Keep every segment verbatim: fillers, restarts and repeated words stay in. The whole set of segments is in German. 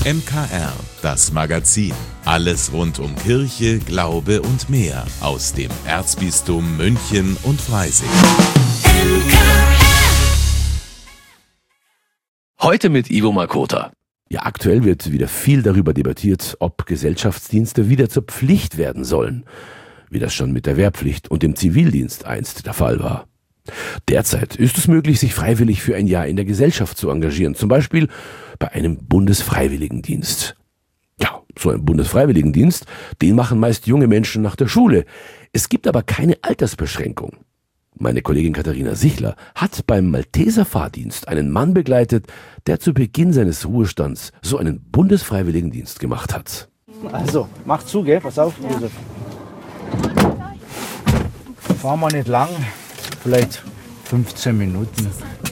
M K R, das Magazin. Alles rund um Kirche, Glaube und mehr aus dem Erzbistum München und Freising. Heute mit Ivo Makota. Ja, aktuell wird wieder viel darüber debattiert, ob Gesellschaftsdienste wieder zur Pflicht werden sollen, wie das schon mit der Wehrpflicht und dem Zivildienst einst der Fall war. Derzeit ist es möglich, sich freiwillig für ein Jahr in der Gesellschaft zu engagieren, zum Beispiel bei einem Bundesfreiwilligendienst. Ja, so ein Bundesfreiwilligendienst, den machen meist junge Menschen nach der Schule. Es gibt aber keine Altersbeschränkung. Meine Kollegin Katharina Sichler hat beim Malteser Fahrdienst einen Mann begleitet, der zu Beginn seines Ruhestands so einen Bundesfreiwilligendienst gemacht hat. Also, mach zu, gell? Pass auf, Josef. Fahren wir nicht lang, vielleicht fünfzehn Minuten.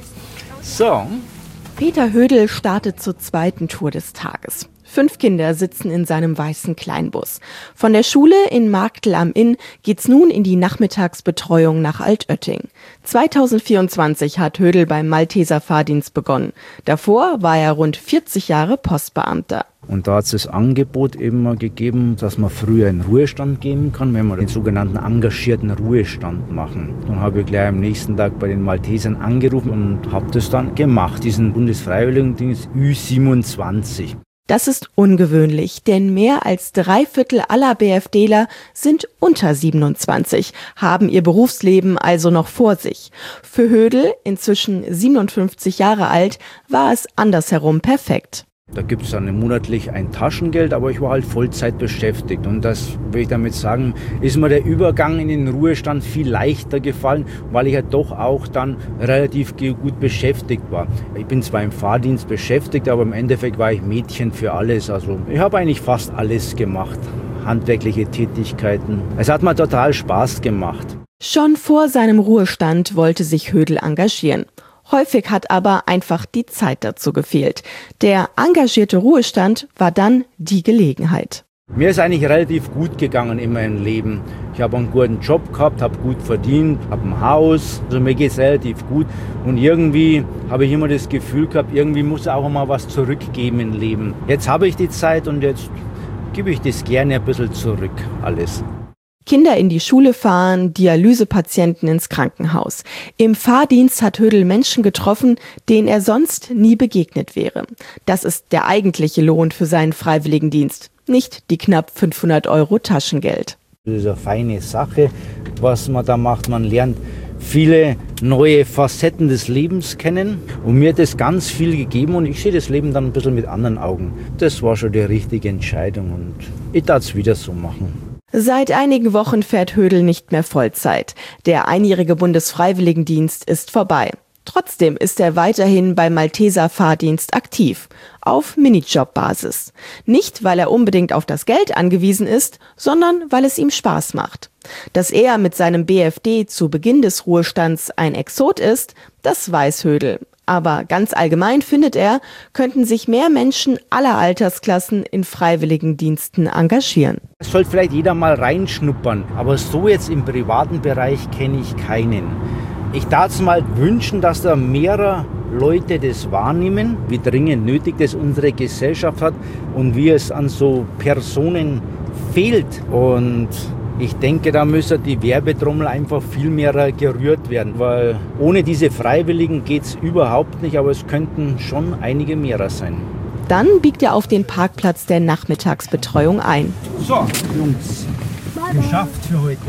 So. Peter Hödel startet zur zweiten Tour des Tages. Fünf Kinder sitzen in seinem weißen Kleinbus. Von der Schule in Marktl am Inn geht's nun in die Nachmittagsbetreuung nach Altötting. zweitausendvierundzwanzig hat Hödel beim Malteser Fahrdienst begonnen. Davor war er rund vierzig Jahre Postbeamter. Und da hat es das Angebot eben mal gegeben, dass man früher in Ruhestand gehen kann, wenn wir den sogenannten engagierten Ruhestand machen. Dann habe ich gleich am nächsten Tag bei den Maltesern angerufen und habe das dann gemacht, diesen Bundesfreiwilligendienst Ü siebenundzwanzig. Das ist ungewöhnlich, denn mehr als drei Viertel aller BFDler sind unter siebenundzwanzig, haben ihr Berufsleben also noch vor sich. Für Hödel, inzwischen siebenundfünfzig Jahre alt, war es andersherum perfekt. Da gibt es dann monatlich ein Taschengeld, aber ich war halt Vollzeit beschäftigt. Und das will ich damit sagen, ist mir der Übergang in den Ruhestand viel leichter gefallen, weil ich ja doch auch dann relativ gut beschäftigt war. Ich bin zwar im Fahrdienst beschäftigt, aber im Endeffekt war ich Mädchen für alles. Also ich habe eigentlich fast alles gemacht, handwerkliche Tätigkeiten. Es hat mir total Spaß gemacht. Schon vor seinem Ruhestand wollte sich Hödel engagieren. Häufig hat aber einfach die Zeit dazu gefehlt. Der engagierte Ruhestand war dann die Gelegenheit. Mir ist eigentlich relativ gut gegangen in meinem Leben. Ich habe einen guten Job gehabt, habe gut verdient, habe ein Haus. Also mir geht es relativ gut. Und irgendwie habe ich immer das Gefühl gehabt, irgendwie muss auch mal was zurückgeben im Leben. Jetzt habe ich die Zeit und jetzt gebe ich das gerne ein bisschen zurück, alles. Kinder in die Schule fahren, Dialysepatienten ins Krankenhaus. Im Fahrdienst hat Hödel Menschen getroffen, denen er sonst nie begegnet wäre. Das ist der eigentliche Lohn für seinen Freiwilligendienst, nicht die knapp fünfhundert Euro Taschengeld. Das ist eine feine Sache, was man da macht. Man lernt viele neue Facetten des Lebens kennen. Und mir hat das ganz viel gegeben und ich sehe das Leben dann ein bisschen mit anderen Augen. Das war schon die richtige Entscheidung und ich darf es wieder so machen. Seit einigen Wochen fährt Hödel nicht mehr Vollzeit. Der einjährige Bundesfreiwilligendienst ist vorbei. Trotzdem ist er weiterhin beim Malteser Fahrdienst aktiv, auf Minijob-Basis. Nicht, weil er unbedingt auf das Geld angewiesen ist, sondern weil es ihm Spaß macht. Dass er mit seinem B F D zu Beginn des Ruhestands ein Exot ist, das weiß Hödel. Aber ganz allgemein findet er, könnten sich mehr Menschen aller Altersklassen in Freiwilligendiensten engagieren. Es sollte vielleicht jeder mal reinschnuppern, aber so jetzt im privaten Bereich kenne ich keinen. Ich darf es mal wünschen, dass da mehrere Leute das wahrnehmen, wie dringend nötig das unsere Gesellschaft hat und wie es an so Personen fehlt. Und ich denke, da müsste die Werbetrommel einfach viel mehr gerührt werden, weil ohne diese Freiwilligen geht es überhaupt nicht, aber es könnten schon einige mehr sein. Dann biegt er auf den Parkplatz der Nachmittagsbetreuung ein. So, Jungs, geschafft für heute.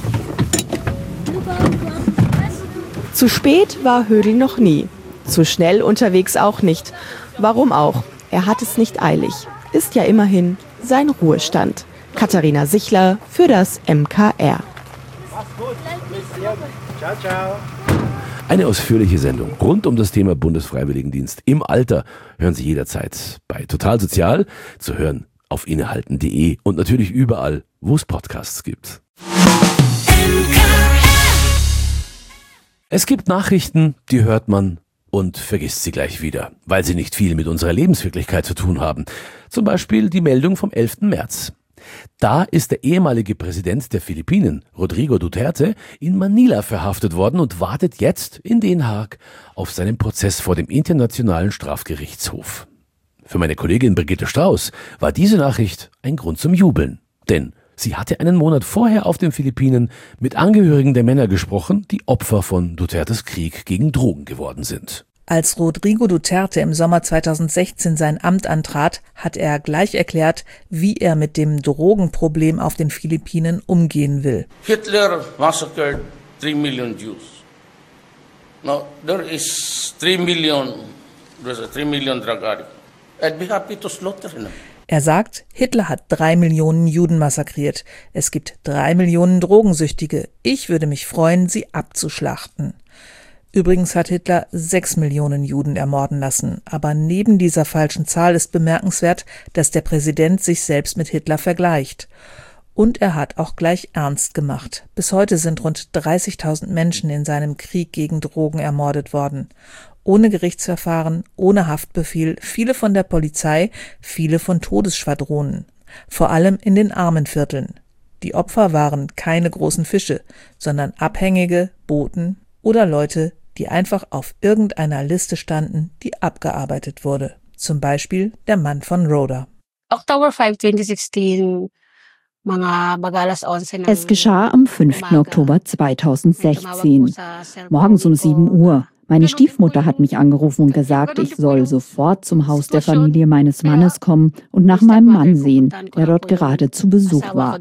Zu spät war Hödel noch nie. Zu schnell unterwegs auch nicht. Warum auch? Er hat es nicht eilig. Ist ja immerhin sein Ruhestand. Katharina Sichler für das M K R. Mach's gut. Ciao, ciao. Eine ausführliche Sendung rund um das Thema Bundesfreiwilligendienst im Alter hören Sie jederzeit bei Total Sozial, zu hören auf innehalten punkt de und natürlich überall, wo es Podcasts gibt. Es gibt Nachrichten, die hört man und vergisst sie gleich wieder, weil sie nicht viel mit unserer Lebenswirklichkeit zu tun haben. Zum Beispiel die Meldung vom elften März. Da ist der ehemalige Präsident der Philippinen, Rodrigo Duterte, in Manila verhaftet worden und wartet jetzt in Den Haag auf seinen Prozess vor dem Internationalen Strafgerichtshof. Für meine Kollegin Brigitte Strauß war diese Nachricht ein Grund zum Jubeln. Denn sie hatte einen Monat vorher auf den Philippinen mit Angehörigen der Männer gesprochen, die Opfer von Dutertes Krieg gegen Drogen geworden sind. Als Rodrigo Duterte im Sommer zweitausendsechzehn sein Amt antrat, hat er gleich erklärt, wie er mit dem Drogenproblem auf den Philippinen umgehen will. Hitler massacred three million Jews. Now there is three million, there's a three million drug addicts. I'd be happy to slaughter them. Er sagt, Hitler hat drei Millionen Juden massakriert. Es gibt drei Millionen Drogensüchtige. Ich würde mich freuen, sie abzuschlachten. Übrigens hat Hitler sechs Millionen Juden ermorden lassen. Aber neben dieser falschen Zahl ist bemerkenswert, dass der Präsident sich selbst mit Hitler vergleicht. Und er hat auch gleich ernst gemacht. Bis heute sind rund dreißigtausend Menschen in seinem Krieg gegen Drogen ermordet worden. Ohne Gerichtsverfahren, ohne Haftbefehl, viele von der Polizei, viele von Todesschwadronen. Vor allem in den armen Vierteln. Die Opfer waren keine großen Fische, sondern Abhängige, Boten oder Leute, die einfach auf irgendeiner Liste standen, die abgearbeitet wurde. Zum Beispiel der Mann von Rhoda. October fifth, twenty sixteen. Es geschah am fünften Oktober zweitausendsechzehn, morgens um sieben Uhr. Meine Stiefmutter hat mich angerufen und gesagt, ich soll sofort zum Haus der Familie meines Mannes kommen und nach meinem Mann sehen, der dort gerade zu Besuch war.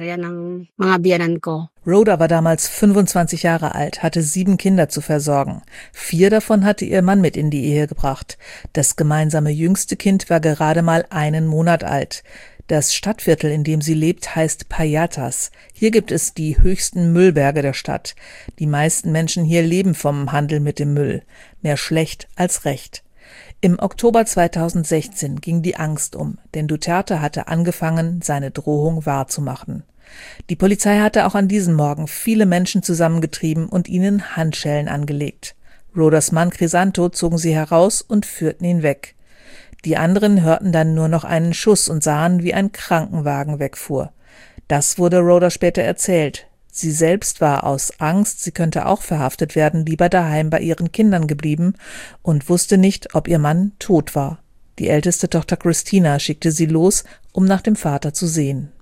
Rhoda war damals fünfundzwanzig Jahre alt, hatte sieben Kinder zu versorgen. Vier davon hatte ihr Mann mit in die Ehe gebracht. Das gemeinsame jüngste Kind war gerade mal einen Monat alt. Das Stadtviertel, in dem sie lebt, heißt Payatas. Hier gibt es die höchsten Müllberge der Stadt. Die meisten Menschen hier leben vom Handel mit dem Müll. Mehr schlecht als recht. Im Oktober zweitausendsechzehn ging die Angst um, denn Duterte hatte angefangen, seine Drohung wahrzumachen. Die Polizei hatte auch an diesem Morgen viele Menschen zusammengetrieben und ihnen Handschellen angelegt. Rhodas Mann Crisanto zogen sie heraus und führten ihn weg. Die anderen hörten dann nur noch einen Schuss und sahen, wie ein Krankenwagen wegfuhr. Das wurde Rhoda später erzählt. Sie selbst war aus Angst, sie könnte auch verhaftet werden, lieber daheim bei ihren Kindern geblieben und wusste nicht, ob ihr Mann tot war. Die älteste Tochter Christina schickte sie los, um nach dem Vater zu sehen.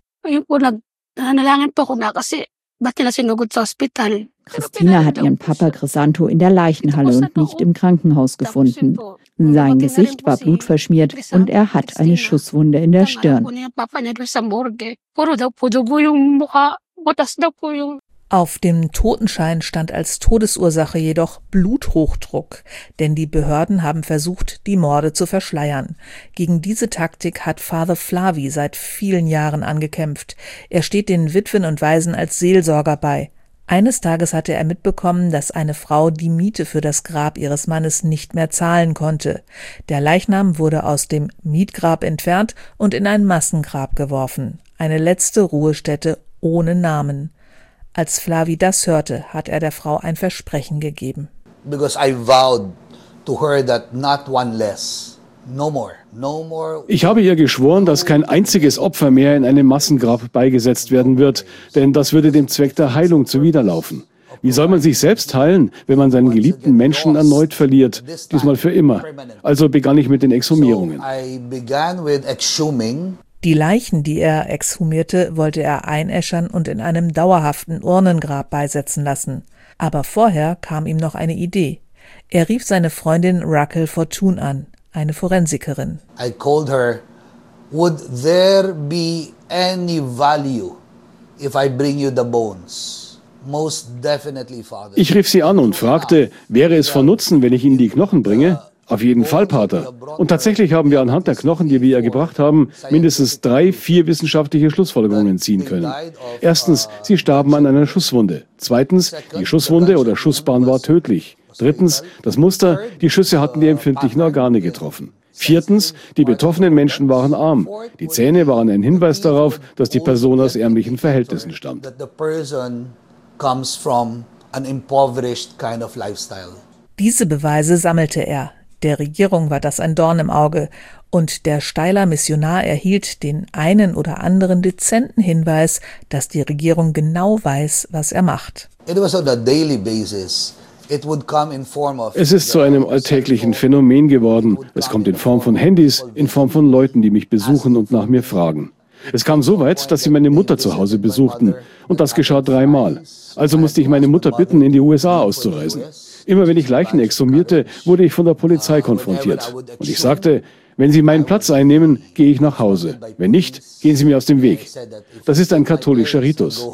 Christina hat ihren Papa Crisanto in der Leichenhalle und nicht im Krankenhaus gefunden. Sein Gesicht war blutverschmiert und er hat eine Schusswunde in der Stirn. Auf dem Totenschein stand als Todesursache jedoch Bluthochdruck, denn die Behörden haben versucht, die Morde zu verschleiern. Gegen diese Taktik hat Father Flavi seit vielen Jahren angekämpft. Er steht den Witwen und Waisen als Seelsorger bei. Eines Tages hatte er mitbekommen, dass eine Frau die Miete für das Grab ihres Mannes nicht mehr zahlen konnte. Der Leichnam wurde aus dem Mietgrab entfernt und in ein Massengrab geworfen. Eine letzte Ruhestätte ohne Namen. Als Flavi das hörte, hat er der Frau ein Versprechen gegeben. Because I vowed to her that not one less. No more. No more. Ich habe ihr geschworen, dass kein einziges Opfer mehr in einem Massengrab beigesetzt werden wird, denn das würde dem Zweck der Heilung zuwiderlaufen. Wie soll man sich selbst heilen, wenn man seinen geliebten Menschen erneut verliert, diesmal für immer? Also begann ich mit den Exhumierungen. Die Leichen, die er exhumierte, wollte er einäschern und in einem dauerhaften Urnengrab beisetzen lassen. Aber vorher kam ihm noch eine Idee. Er rief seine Freundin Raquel Fortune an, eine Forensikerin. I called her, would there be any value if I bring you the bones? Most definitely, Father. Ich rief sie an und fragte, wäre es von Nutzen, wenn ich Ihnen die Knochen bringe? Auf jeden Fall, Pater. Und tatsächlich haben wir anhand der Knochen, die wir ihr gebracht haben, mindestens drei, vier wissenschaftliche Schlussfolgerungen ziehen können. Erstens, sie starben an einer Schusswunde. Zweitens, die Schusswunde oder Schussbahn war tödlich. Drittens, das Muster, die Schüsse hatten die empfindlichen Organe getroffen. Viertens, die betroffenen Menschen waren arm. Die Zähne waren ein Hinweis darauf, dass die Person aus ärmlichen Verhältnissen stammt. Diese Beweise sammelte er. Der Regierung war das ein Dorn im Auge. Und der Steyler Missionar erhielt den einen oder anderen dezenten Hinweis, dass die Regierung genau weiß, was er macht. It was on a daily basis. Es ist zu einem alltäglichen Phänomen geworden. Es kommt in Form von Handys, in Form von Leuten, die mich besuchen und nach mir fragen. Es kam so weit, dass sie meine Mutter zu Hause besuchten. Und das geschah dreimal. Also musste ich meine Mutter bitten, in die U S A auszureisen. Immer wenn ich Leichen exhumierte, wurde ich von der Polizei konfrontiert. Und ich sagte, wenn Sie meinen Platz einnehmen, gehe ich nach Hause. Wenn nicht, gehen Sie mir aus dem Weg. Das ist ein katholischer Ritus.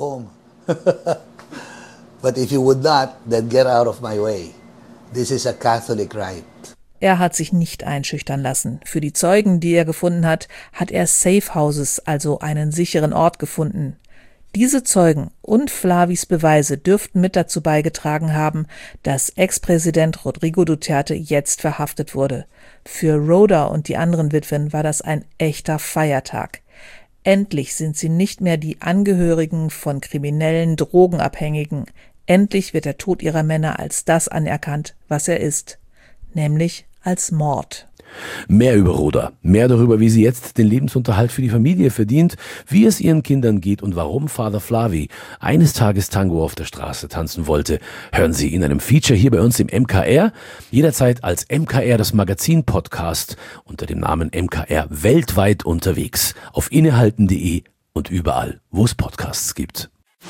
But if you would not, then get out of my way. This is a Catholic rite. Er hat sich nicht einschüchtern lassen. Für die Zeugen, die er gefunden hat, hat er Safe Houses, also einen sicheren Ort gefunden. Diese Zeugen und Flavis Beweise dürften mit dazu beigetragen haben, dass Ex-Präsident Rodrigo Duterte jetzt verhaftet wurde. Für Rhoda und die anderen Witwen war das ein echter Feiertag. Endlich sind sie nicht mehr die Angehörigen von kriminellen Drogenabhängigen. Endlich wird der Tod ihrer Männer als das anerkannt, was er ist, nämlich als Mord. Mehr über Rhoda, mehr darüber, wie sie jetzt den Lebensunterhalt für die Familie verdient, wie es ihren Kindern geht und warum Father Flavi eines Tages Tango auf der Straße tanzen wollte, hören Sie in einem Feature hier bei uns im M K R, jederzeit als M K R das Magazin-Podcast unter dem Namen M K R weltweit unterwegs, auf innehalten punkt de und überall, wo es Podcasts gibt.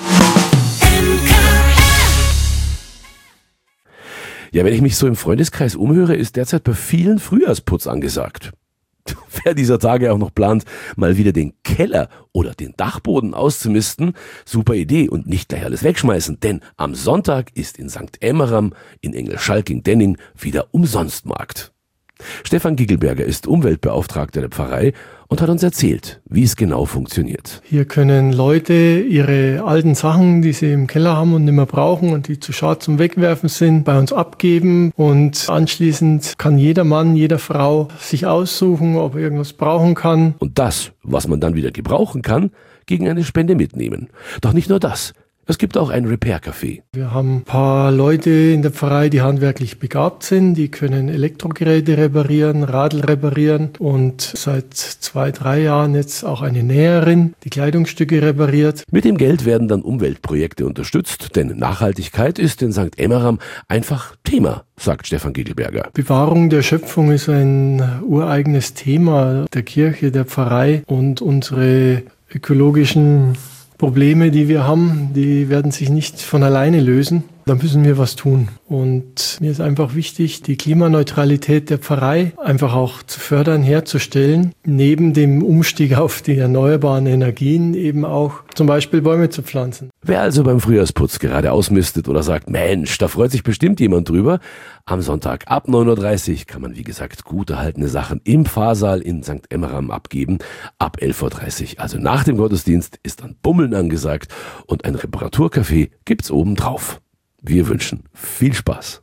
Ja, wenn ich mich so im Freundeskreis umhöre, ist derzeit bei vielen Frühjahrsputz angesagt. Wer dieser Tage auch noch plant, mal wieder den Keller oder den Dachboden auszumisten, super Idee und nicht gleich alles wegschmeißen, denn am Sonntag ist in Sankt Emmeram in Engelschalking-Denning wieder Umsonstmarkt. Stefan Giggelberger ist Umweltbeauftragter der Pfarrei und hat uns erzählt, wie es genau funktioniert. Hier können Leute ihre alten Sachen, die sie im Keller haben und nicht mehr brauchen und die zu schade zum Wegwerfen sind, bei uns abgeben und anschließend kann jeder Mann, jede Frau sich aussuchen, ob er irgendwas brauchen kann. Und das, was man dann wieder gebrauchen kann, gegen eine Spende mitnehmen. Doch nicht nur das. Es gibt auch ein Repair-Café. Wir haben ein paar Leute in der Pfarrei, die handwerklich begabt sind. Die können Elektrogeräte reparieren, Radl reparieren und seit zwei, drei Jahren jetzt auch eine Näherin, die Kleidungsstücke repariert. Mit dem Geld werden dann Umweltprojekte unterstützt, denn Nachhaltigkeit ist in Sankt Emmeram einfach Thema, sagt Stefan Giggelberger. Bewahrung der Schöpfung ist ein ureigenes Thema der Kirche, der Pfarrei und unsere ökologischen Probleme, die wir haben, die werden sich nicht von alleine lösen. Da müssen wir was tun. Und mir ist einfach wichtig, die Klimaneutralität der Pfarrei einfach auch zu fördern, herzustellen. Neben dem Umstieg auf die erneuerbaren Energien eben auch zum Beispiel Bäume zu pflanzen. Wer also beim Frühjahrsputz gerade ausmistet oder sagt, Mensch, da freut sich bestimmt jemand drüber, am Sonntag ab neun Uhr dreißig kann man, wie gesagt, gut erhaltene Sachen im Pfarrsaal in Sankt Emmeram abgeben. Ab elf Uhr dreißig, also nach dem Gottesdienst, ist dann Bummeln angesagt und ein Reparaturcafé gibt's oben drauf. Wir wünschen viel Spaß.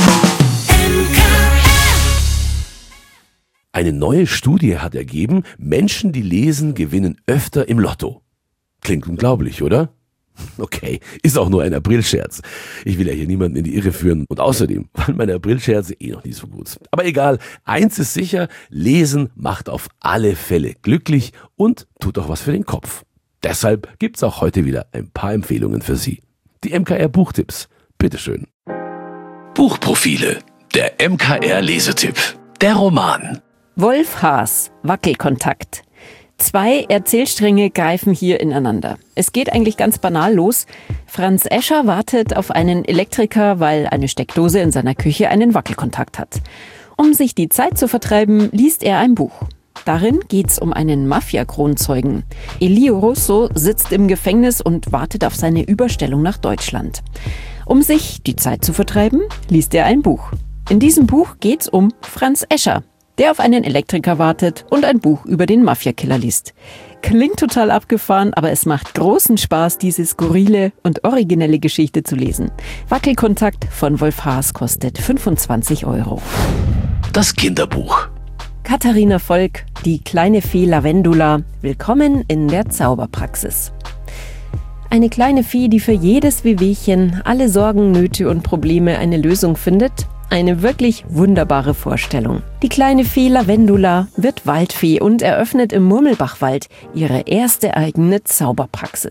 Eine neue Studie hat ergeben, Menschen, die lesen, gewinnen öfter im Lotto. Klingt unglaublich, oder? Okay, ist auch nur ein Aprilscherz. Ich will ja hier niemanden in die Irre führen und außerdem waren meine Aprilscherze eh noch nie so gut. Aber egal, eins ist sicher, Lesen macht auf alle Fälle glücklich und tut auch was für den Kopf. Deshalb gibt's auch heute wieder ein paar Empfehlungen für Sie. Die M K R Buchtipps. Bitteschön. Buchprofile. Der M K R Lesetipp. Der Roman. Wolf Haas, Wackelkontakt. Zwei Erzählstränge greifen hier ineinander. Es geht eigentlich ganz banal los. Franz Escher wartet auf einen Elektriker, weil eine Steckdose in seiner Küche einen Wackelkontakt hat. Um sich die Zeit zu vertreiben, liest er ein Buch. Darin geht's um einen Mafia-Kronzeugen. Elio Russo sitzt im Gefängnis und wartet auf seine Überstellung nach Deutschland. Um sich die Zeit zu vertreiben, liest er ein Buch. In diesem Buch geht's um Franz Escher, der auf einen Elektriker wartet und ein Buch über den Mafia-Killer liest. Klingt total abgefahren, aber es macht großen Spaß, diese skurrile und originelle Geschichte zu lesen. Wackelkontakt von Wolf Haas kostet fünfundzwanzig Euro. Das Kinderbuch. Katharina Volk, die kleine Fee Lavendula, willkommen in der Zauberpraxis. Eine kleine Fee, die für jedes Wehwehchen, alle Sorgen, Nöte und Probleme eine Lösung findet. Eine wirklich wunderbare Vorstellung. Die kleine Fee Lavendula wird Waldfee und eröffnet im Murmelbachwald ihre erste eigene Zauberpraxis.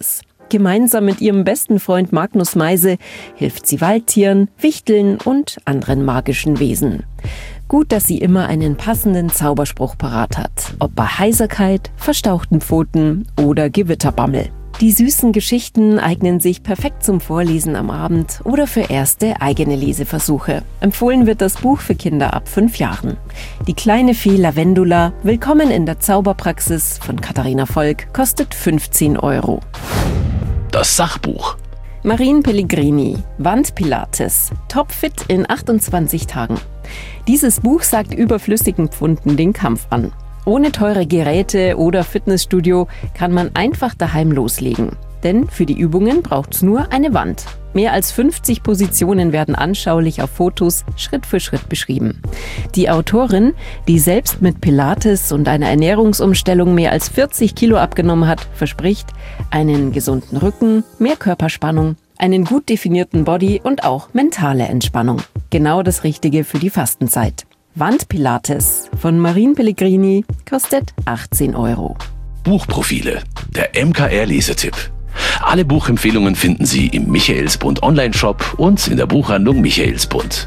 Gemeinsam mit ihrem besten Freund Magnus Meise hilft sie Waldtieren, Wichteln und anderen magischen Wesen. Gut, dass sie immer einen passenden Zauberspruch parat hat, ob bei Heiserkeit, verstauchten Pfoten oder Gewitterbammel. Die süßen Geschichten eignen sich perfekt zum Vorlesen am Abend oder für erste eigene Leseversuche. Empfohlen wird das Buch für Kinder ab fünf Jahren. Die kleine Fee Lavendula, willkommen in der Zauberpraxis von Katharina Volk, kostet fünfzehn Euro. Das Sachbuch. Marine Pellegrini, Wandpilates, topfit in achtundzwanzig Tagen. Dieses Buch sagt überflüssigen Pfunden den Kampf an. Ohne teure Geräte oder Fitnessstudio kann man einfach daheim loslegen. Denn für die Übungen braucht's nur eine Wand. Mehr als fünfzig Positionen werden anschaulich auf Fotos Schritt für Schritt beschrieben. Die Autorin, die selbst mit Pilates und einer Ernährungsumstellung mehr als vierzig Kilo abgenommen hat, verspricht einen gesunden Rücken, mehr Körperspannung, einen gut definierten Body und auch mentale Entspannung. Genau das Richtige für die Fastenzeit. Wandpilates von Marine Pellegrini kostet achtzehn Euro. Buchprofile, der M K R-Lesetipp. Alle Buchempfehlungen finden Sie im Michaelsbund Online-Shop und in der Buchhandlung Michaelsbund.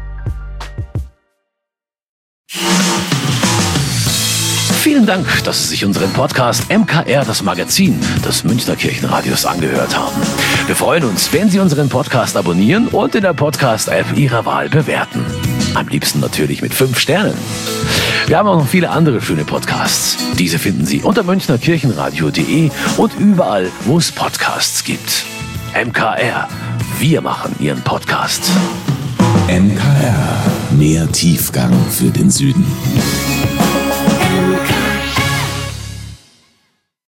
Vielen Dank, dass Sie sich unseren Podcast M K R, das Magazin des Münchner Kirchenradios, angehört haben. Wir freuen uns, wenn Sie unseren Podcast abonnieren und in der Podcast-App Ihrer Wahl bewerten. Am liebsten natürlich mit fünf Sternen. Wir haben auch noch viele andere schöne Podcasts. Diese finden Sie unter münchnerkirchenradio punkt de und überall, wo es Podcasts gibt. M K R, wir machen Ihren Podcast. M K R, mehr Tiefgang für den Süden.